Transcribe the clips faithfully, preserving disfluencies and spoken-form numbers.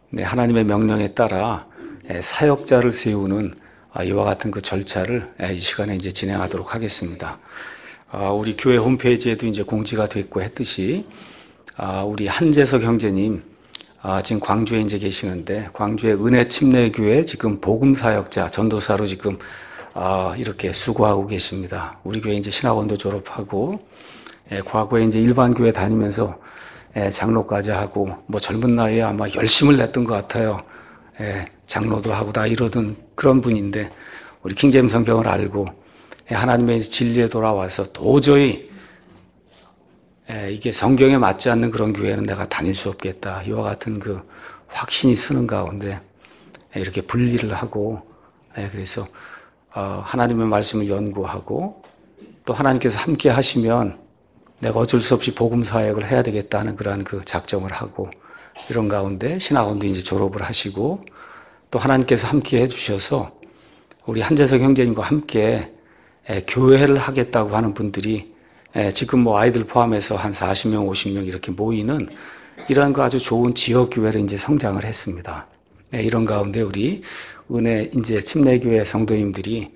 네, 하나님의 명령에 따라 사역자를 세우는 이와 같은 그 절차를 이 시간에 이제 진행하도록 하겠습니다. 우리 교회 홈페이지에도 이제 공지가 됐고 했듯이 우리 한재석 형제님 지금 광주에 이제 계시는데 광주의 은혜 침례교회 지금 복음 사역자 전도사로 지금 이렇게 수고하고 계십니다. 우리 교회 이제 신학원도 졸업하고 과거에 이제 일반 교회 다니면서 장로까지 하고 뭐 젊은 나이에 아마 열심을 냈던 것 같아요. 장로도 하고 다 이러던 그런 분인데 우리 킹제임 성경을 알고 하나님의 진리에 돌아와서 도저히 이게 성경에 맞지 않는 그런 교회는 내가 다닐 수 없겠다. 이와 같은 그 확신이 쓰는 가운데 이렇게 분리를 하고 그래서 하나님의 말씀을 연구하고 또 하나님께서 함께 하시면 내가 어쩔 수 없이 복음 사역을 해야 되겠다는 그러한 그 작정을 하고 이런 가운데 신학원도 이제 졸업을 하시고 또 하나님께서 함께 해주셔서 우리 한재석 형제님과 함께 교회를 하겠다고 하는 분들이 지금 뭐 아이들 포함해서 한 사십 명, 오십 명 이렇게 모이는 이러한 그 아주 좋은 지역 교회를 이제 성장을 했습니다. 이런 가운데 우리 은혜 이제 침례교회 성도님들이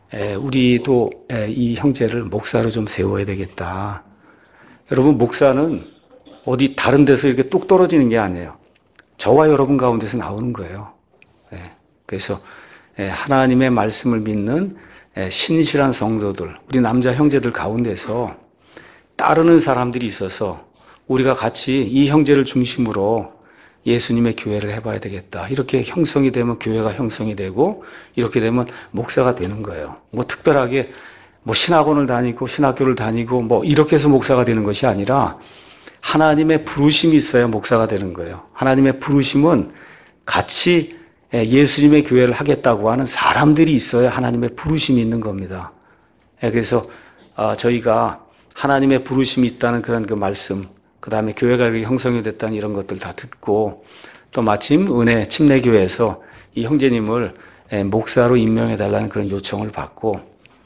우리도 이 형제를 목사로 좀 세워야 되겠다. 여러분, 목사는 어디 다른 데서 이렇게 뚝 떨어지는 게 아니에요. 저와 여러분 가운데서 나오는 거예요. 그래서 하나님의 말씀을 믿는 신실한 성도들, 우리 남자 형제들 가운데서 따르는 사람들이 있어서 우리가 같이 이 형제를 중심으로 예수님의 교회를 해봐야 되겠다. 이렇게 형성이 되면 교회가 형성이 되고 이렇게 되면 목사가 되는 거예요. 뭐 특별하게 뭐 신학원을 다니고 신학교를 다니고 뭐 이렇게 해서 목사가 되는 것이 아니라 하나님의 부르심이 있어야 목사가 되는 거예요. 하나님의 부르심은 같이 예수님의 교회를 하겠다고 하는 사람들이 있어야 하나님의 부르심이 있는 겁니다. 그래서 저희가 하나님의 부르심이 있다는 그런 그 말씀, 그 다음에 교회가 형성이 됐다는 이런 것들 다 듣고 또 마침 은혜 침례교회에서 이 형제님을 목사로 임명해 달라는 그런 요청을 받고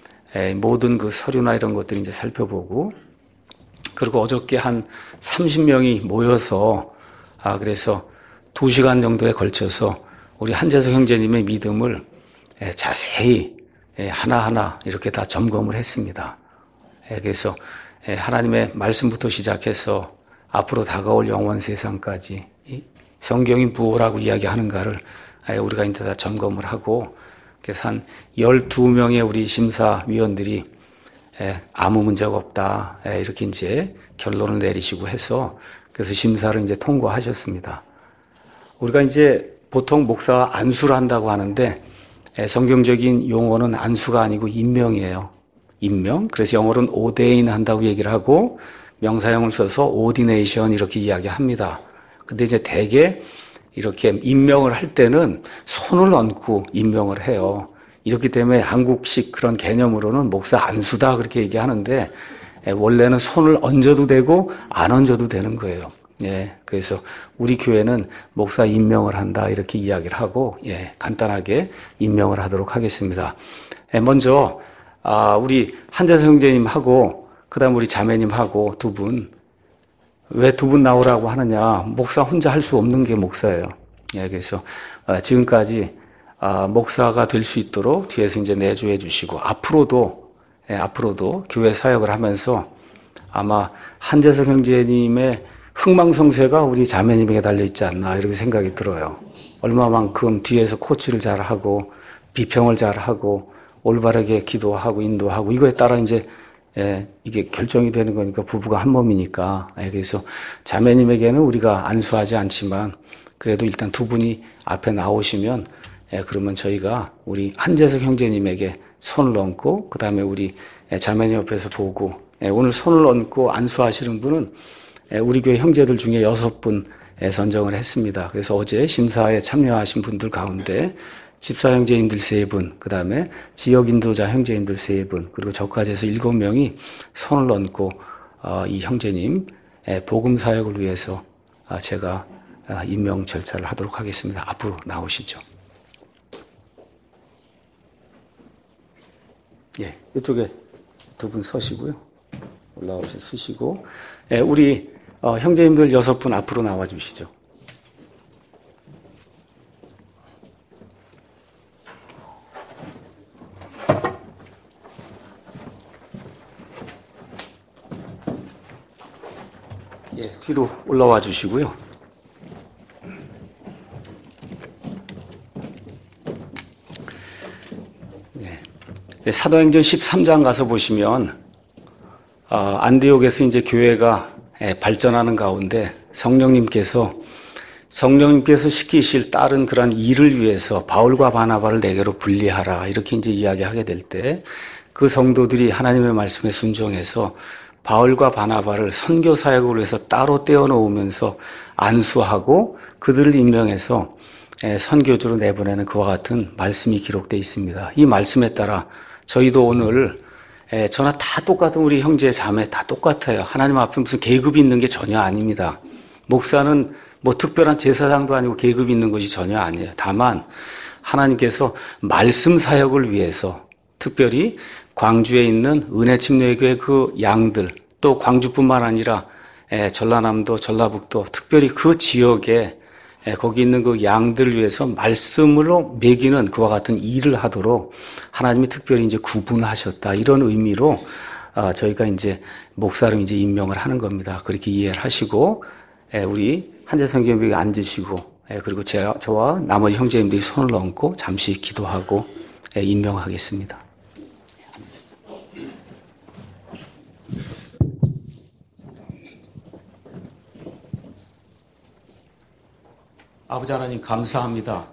모든 그 서류나 이런 것들 이제 살펴보고 그리고 어저께 한 삼십 명이 모여서 아 그래서 두 시간 정도에 걸쳐서 우리 한재석 형제님의 믿음을 자세히 하나하나 이렇게 다 점검을 했습니다. 그래서 하나님의 말씀부터 시작해서 앞으로 다가올 영원 세상까지 성경이 무엇이라고 이야기하는가를 우리가 이제 다 점검을 하고 그래서 한 열두 명의 우리 심사위원들이 아무 문제가 없다 이렇게 이제 결론을 내리시고 해서 그래서 심사를 이제 통과하셨습니다. 우리가 이제 보통 목사가 안수를 한다고 하는데 성경적인 용어는 안수가 아니고 임명이에요. 임명. 그래서 영어로는 ordain 한다고 얘기를 하고 명사형을 써서 ordination 이렇게 이야기합니다. 근데 이제 대개 이렇게 임명을 할 때는 손을 얹고 임명을 해요. 이렇기 때문에 한국식 그런 개념으로는 목사 안수다 그렇게 얘기하는데 원래는 손을 얹어도 되고 안 얹어도 되는 거예요. 예, 그래서 우리 교회는 목사 임명을 한다 이렇게 이야기를 하고 예, 간단하게 임명을 하도록 하겠습니다. 예, 먼저 아, 우리 한재석 형제님하고 그다음 우리 자매님하고 두 분 왜 두 분 나오라고 하느냐? 목사 혼자 할 수 없는 게 목사예요. 예, 그래서 아, 지금까지 아, 목사가 될 수 있도록 뒤에서 이제 내조해 주시고 앞으로도 예, 앞으로도 교회 사역을 하면서 아마 한재석 형제님의 흥망성쇠가 우리 자매님에게 달려있지 않나 이렇게 생각이 들어요. 얼마만큼 뒤에서 코치를 잘하고 비평을 잘하고 올바르게 기도하고 인도하고 이거에 따라 이제 예, 이게 결정이 되는 거니까 부부가 한 몸이니까 예, 그래서 자매님에게는 우리가 안수하지 않지만 그래도 일단 두 분이 앞에 나오시면 예, 그러면 저희가 우리 한재석 형제님에게 손을 얹고 그 다음에 우리 자매님 옆에서 보고 예, 오늘 손을 얹고 안수하시는 분은 우리 교회 형제들 중에 여섯 분 선정을 했습니다. 그래서 어제 심사에 참여하신 분들 가운데 집사 형제님들 세 분, 그 다음에 지역 인도자 형제님들 세 분, 그리고 저까지 해서 일곱 명이 손을 얹고 이 형제님 복음 사역을 위해서 제가 임명 절차를 하도록 하겠습니다. 앞으로 나오시죠. 예, 이쪽에 두 분 서시고요. 올라오셔서 서시고 우리 어, 형제님들 여섯 분 앞으로 나와 주시죠. 예, 뒤로 올라와 주시고요. 예, 사도행전 십삼 장 가서 보시면 어, 안디옥에서 이제 교회가 예, 발전하는 가운데 성령님께서 성령님께서 시키실 다른 그런 일을 위해서 바울과 바나바를 내게로 분리하라 이렇게 이제 이야기하게 될 때 그 성도들이 하나님의 말씀에 순종해서 바울과 바나바를 선교 사역을 위해서 따로 떼어 놓으면서 안수하고 그들을 임명해서 선교주로 내보내는 그와 같은 말씀이 기록되어 있습니다. 이 말씀에 따라 저희도 오늘 저나 다 똑같은 우리 형제 자매 다 똑같아요. 하나님 앞에 무슨 계급이 있는 게 전혀 아닙니다. 목사는 뭐 특별한 제사장도 아니고 계급이 있는 것이 전혀 아니에요. 다만 하나님께서 말씀 사역을 위해서 특별히 광주에 있는 은혜 침례교회 그 양들 또 광주뿐만 아니라 전라남도 전라북도 특별히 그 지역에 거기 있는 그 양들을 위해서 말씀으로 먹이는 그와 같은 일을 하도록 하나님이 특별히 이제 구분하셨다 이런 의미로 저희가 이제 목사를 이제 임명을 하는 겁니다. 그렇게 이해를 하시고 우리 한재성교회에 앉으시고 그리고 제가 저와 나머지 형제님들이 손을 얹고 잠시 기도하고 임명하겠습니다. 아버지 하나님 감사합니다.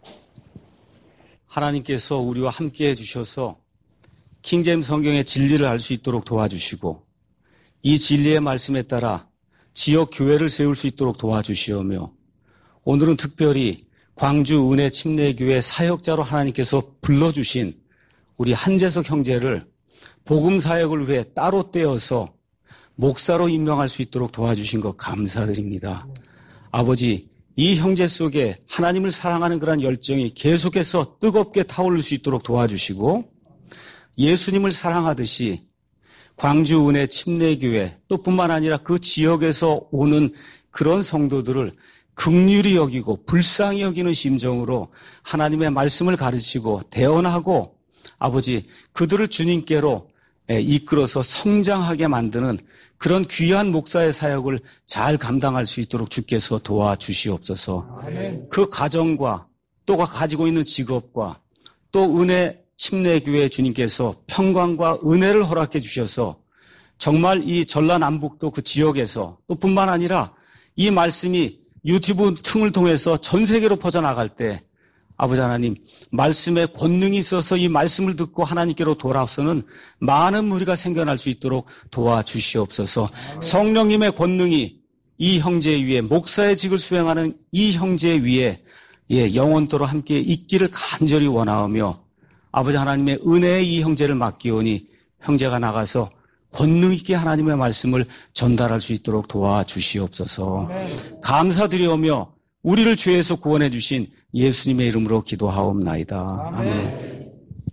하나님께서 우리와 함께 해주셔서 킹제임스 성경의 진리를 알 수 있도록 도와주시고 이 진리의 말씀에 따라 지역 교회를 세울 수 있도록 도와주시오며 오늘은 특별히 광주 은혜 침례교회 사역자로 하나님께서 불러주신 우리 한재석 형제를 복음 사역을 위해 따로 떼어서 목사로 임명할 수 있도록 도와주신 것 감사드립니다. 아버지 이 형제 속에 하나님을 사랑하는 그런 열정이 계속해서 뜨겁게 타오를 수 있도록 도와주시고 예수님을 사랑하듯이 광주 은혜 침례교회 또 뿐만 아니라 그 지역에서 오는 그런 성도들을 긍휼히 여기고 불쌍히 여기는 심정으로 하나님의 말씀을 가르치고 대언하고 아버지 그들을 주님께로 이끌어서 성장하게 만드는 그런 귀한 목사의 사역을 잘 감당할 수 있도록 주께서 도와주시옵소서. 아멘. 그 가정과 또 가지고 있는 직업과 또 은혜 침례교회 주님께서 평강과 은혜를 허락해 주셔서 정말 이 전라남북도 그 지역에서 또 뿐만 아니라 이 말씀이 유튜브 틈을 통해서 전 세계로 퍼져나갈 때 아버지 하나님 말씀에 권능이 있어서 이 말씀을 듣고 하나님께로 돌아서는 많은 무리가 생겨날 수 있도록 도와주시옵소서. 성령님의 권능이 이 형제 위에 목사의 직을 수행하는 이 형제 위에 예, 영원토록 함께 있기를 간절히 원하오며 아버지 하나님의 은혜의 이 형제를 맡기오니 형제가 나가서 권능 있게 하나님의 말씀을 전달할 수 있도록 도와주시옵소서. 아멘. 감사드리오며 우리를 죄에서 구원해 주신 예수님의 이름으로 기도하옵나이다. 아멘. 아멘.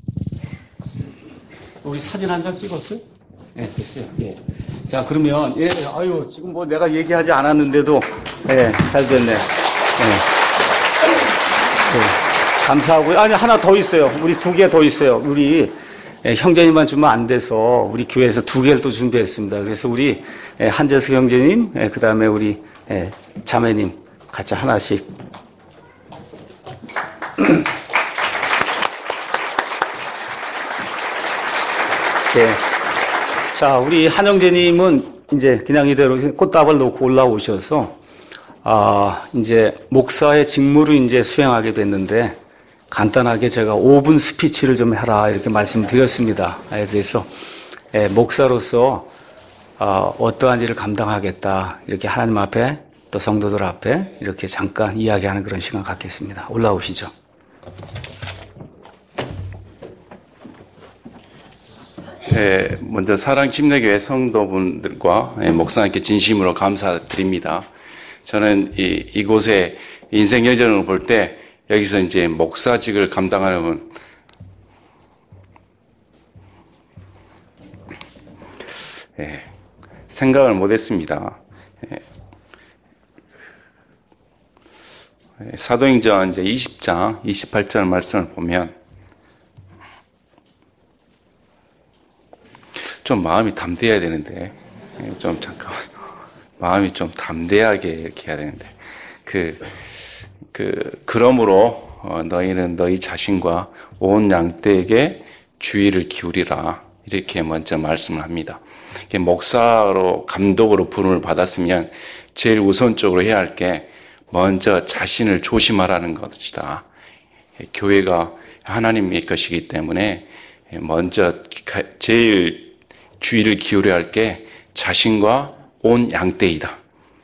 우리 사진 한 장 찍었어요? 네, 됐어요. 예. 자, 그러면, 예, 아유, 지금 뭐 내가 얘기하지 않았는데도, 예, 잘 됐네. 예. 예. 감사하고요. 아니, 하나 더 있어요. 우리 두 개 더 있어요. 우리, 예, 형제님만 주면 안 돼서, 우리 교회에서 두 개를 또 준비했습니다. 그래서 우리, 예, 한재수 형제님, 예, 그 다음에 우리, 예, 자매님, 같이 하나씩. 네. 자, 우리 한영재님은 이제 그냥 이대로 꽃다발 놓고 올라오셔서, 아, 이제 목사의 직무를 이제 수행하게 됐는데, 간단하게 제가 오 분 스피치를 좀 해라, 이렇게 말씀드렸습니다. 그래서, 예, 목사로서, 어, 어떠한 일을 감당하겠다, 이렇게 하나님 앞에, 또 성도들 앞에 이렇게 잠깐 이야기하는 그런 시간 갖겠습니다. 올라오시죠. 네, 먼저 사랑 침례교회 성도분들과 목사님께 진심으로 감사드립니다. 저는 이, 이곳에 인생 여정을 볼 때 여기서 이제 목사직을 감당하려면 예, 생각을 못했습니다. 예. 사도행전 이제 이십 장 이십팔 절 말씀을 보면 좀 마음이 담대해야 되는데 좀 잠깐만 마음이 좀 담대하게 이렇게 해야 되는데, 그, 그, 그러므로 어, 너희는 너희 자신과 온 양떼에게 주의를 기울이라. 이렇게 먼저 말씀을 합니다. 목사로, 감독으로 부름을 받았으면 제일 우선적으로 해야 할 게 먼저 자신을 조심하라는 것이다. 교회가 하나님의 것이기 때문에 먼저 제일 주의를 기울여야 할 게 자신과 온 양떼이다.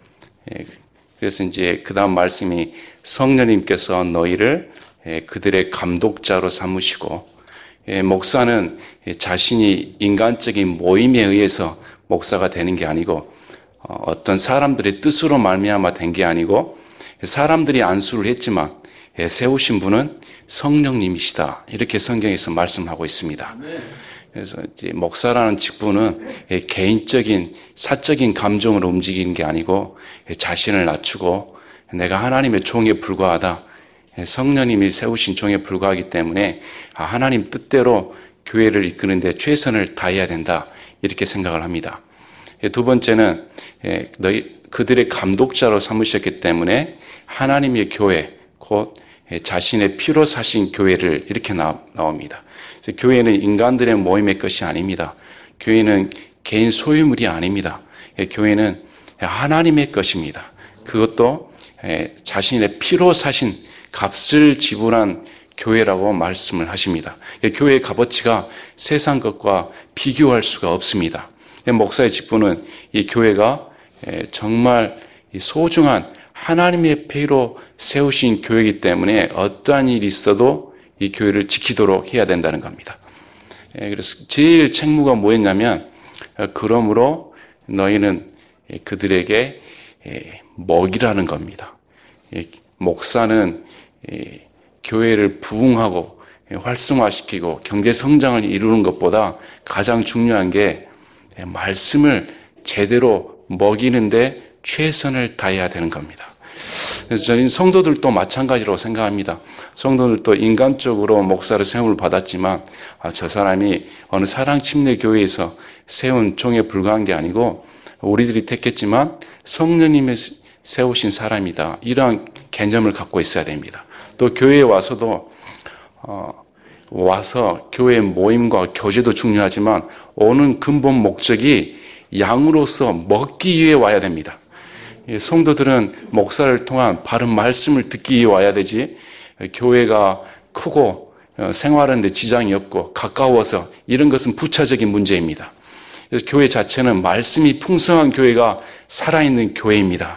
그래서 이제 그 다음 말씀이 성령님께서 너희를 그들의 감독자로 삼으시고, 목사는 자신이 인간적인 모임에 의해서 목사가 되는 게 아니고 어떤 사람들의 뜻으로 말미암아 된 게 아니고 사람들이 안수를 했지만 세우신 분은 성령님이시다. 이렇게 성경에서 말씀하고 있습니다. 그래서 이제 목사라는 직분은 개인적인 사적인 감정으로 움직이는 게 아니고 자신을 낮추고 내가 하나님의 종에 불과하다. 성령님이 세우신 종에 불과하기 때문에 하나님 뜻대로 교회를 이끄는데 최선을 다해야 된다. 이렇게 생각을 합니다. 두 번째는 너희 그들의 감독자로 삼으셨기 때문에 하나님의 교회, 곧 자신의 피로 사신 교회를 이렇게 나옵니다. 교회는 인간들의 모임의 것이 아닙니다. 교회는 개인 소유물이 아닙니다. 교회는 하나님의 것입니다. 그것도 자신의 피로 사신 값을 지불한 교회라고 말씀을 하십니다. 교회의 값어치가 세상 것과 비교할 수가 없습니다. 목사의 직분은 이 교회가 정말 소중한 하나님의 피로 세우신 교회이기 때문에 어떠한 일이 있어도 이 교회를 지키도록 해야 된다는 겁니다. 그래서 제일 책무가 뭐였냐면, 그러므로 너희는 그들에게 먹이라는 겁니다. 목사는 교회를 부흥하고 활성화시키고 경제 성장을 이루는 것보다 가장 중요한 게 말씀을 제대로 먹이는데 최선을 다해야 되는 겁니다. 그래서 저는 성도들도 마찬가지로 생각합니다. 성도들도 인간적으로 목사를 세움을 받았지만 아, 저 사람이 어느 사랑침례교회에서 세운 종에 불과한 게 아니고 우리들이 택했지만 성령님이 세우신 사람이다. 이러한 개념을 갖고 있어야 됩니다. 또 교회에 와서도 어, 와서 교회 모임과 교제도 중요하지만 오는 근본 목적이 양으로서 먹기 위해 와야 됩니다. 성도들은 목사를 통한 바른 말씀을 듣기 위해 와야 되지, 교회가 크고 생활하는 데 지장이 없고 가까워서 이런 것은 부차적인 문제입니다. 그래서 교회 자체는 말씀이 풍성한 교회가 살아있는 교회입니다.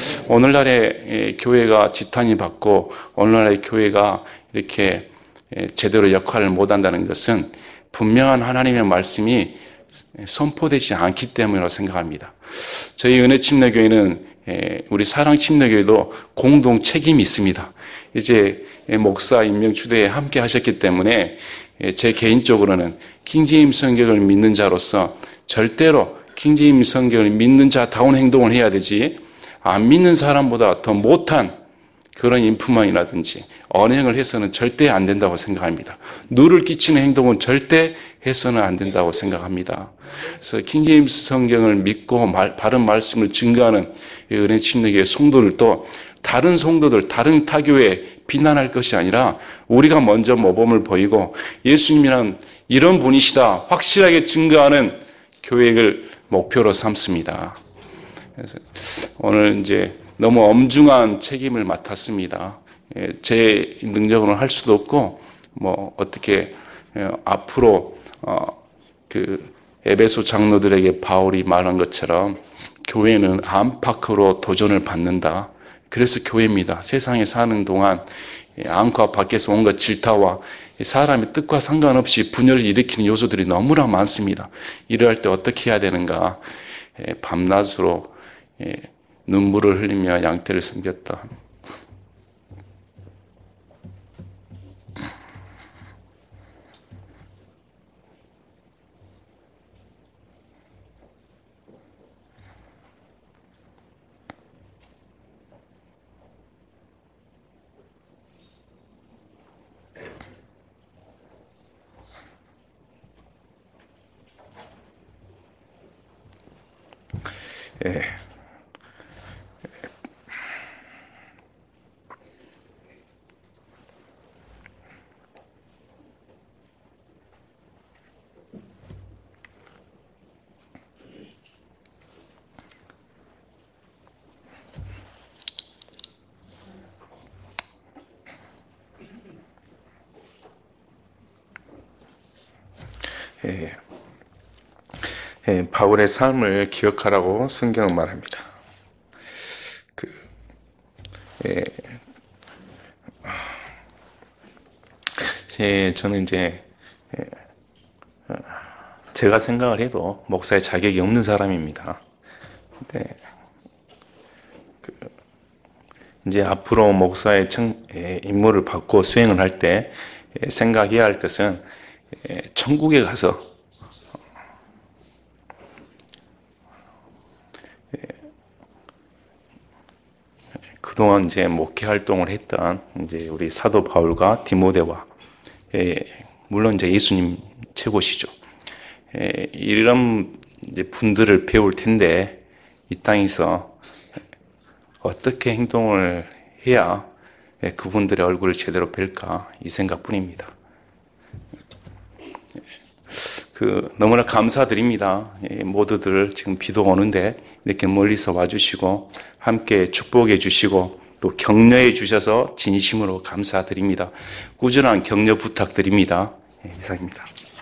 오늘날의 교회가 지탄이 받고 오늘날의 교회가 이렇게 제대로 역할을 못한다는 것은 분명한 하나님의 말씀이 선포되지 않기 때문이라고 생각합니다. 저희 은혜침례교회는 우리 사랑침례교회도 공동 책임이 있습니다. 이제 목사 임명 추대에 함께 하셨기 때문에 제 개인적으로는 킹제임스 성경을 믿는 자로서 절대로 킹제임스 성경을 믿는 자다운 행동을 해야 되지, 안 믿는 사람보다 더 못한 그런 인품만이라든지 언행을 해서는 절대 안 된다고 생각합니다. 누를 끼치는 행동은 절대 해서는 안 된다고 생각합니다. 그래서 킹제임스 성경을 믿고 말, 바른 말씀을 증거하는 은혜침례교회 성도들도 다른 성도들, 다른 타교에 비난할 것이 아니라 우리가 먼저 모범을 보이고 예수님이란 이런 분이시다 확실하게 증거하는 교회를 목표로 삼습니다. 그래서 오늘 이제 너무 엄중한 책임을 맡았습니다. 제 능력으로는 할 수도 없고, 뭐, 어떻게, 앞으로, 어, 그, 에베소 장로들에게 바울이 말한 것처럼 교회는 안팎으로 도전을 받는다. 그래서 교회입니다. 세상에 사는 동안 안과 밖에서 온갖 질타와 사람의 뜻과 상관없이 분열을 일으키는 요소들이 너무나 많습니다. 이러할 때 어떻게 해야 되는가? 밤낮으로 눈물을 흘리며 양떼를 섬겼다. 예. 예, 예, 바울의 삶을 기억하라고 성경은 말합니다. 그, 예, 예, 저는 이제 예, 제가 생각을 해도 목사의 자격이 없는 사람입니다. 네. 그, 이제 앞으로 목사의 청, 예, 임무를 받고 수행을 할 때 예, 생각해야 할 것은 예, 천국에 가서 예, 그동안 이제 목회 활동을 했던 이제 우리 사도 바울과 디모데와 예, 물론 이제 예수님 최고시죠. 예, 이런 이제 분들을 배울 텐데 이 땅에서 어떻게 행동을 해야 예, 그분들의 얼굴을 제대로 뵐까 이 생각뿐입니다. 그 너무나 감사드립니다. 예, 모두들 지금 비도 오는데 이렇게 멀리서 와주시고 함께 축복해 주시고 또 격려해 주셔서 진심으로 감사드립니다. 꾸준한 격려 부탁드립니다. 예, 이상입니다.